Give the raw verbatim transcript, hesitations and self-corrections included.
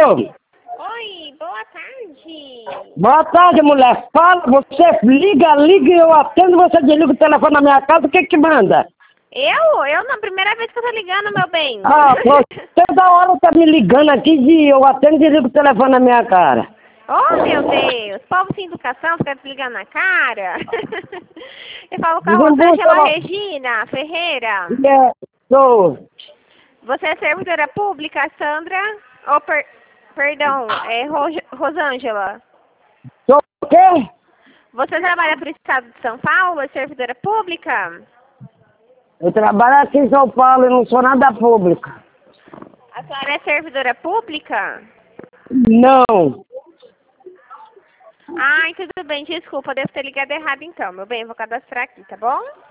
Alô? Oi, boa tarde. Boa tarde, mulher. Fala, você liga, liga e eu atendo, você desliga o telefone na minha casa, o que que manda? Eu? Eu na primeira vez que eu tô ligando, meu bem. Ah, você toda hora tá me ligando aqui e eu atendo e desligo o telefone na minha cara. Oh, meu Deus. Povo sem educação, fica desligando na cara. Eu falo com a Desembucha, Rosângela ela- Regina Ferreira. É, sou. Você é servidora pública, Sandra? Ou, per... perdão, é Ros- Rosângela. Sou o quê? Você trabalha para o Estado de São Paulo? É servidora pública? Eu trabalho aqui em São Paulo e não sou nada pública. A senhora é servidora pública? Não. Ai, tudo bem, desculpa, devo ter ligado errado então, meu bem, eu vou cadastrar aqui, tá bom?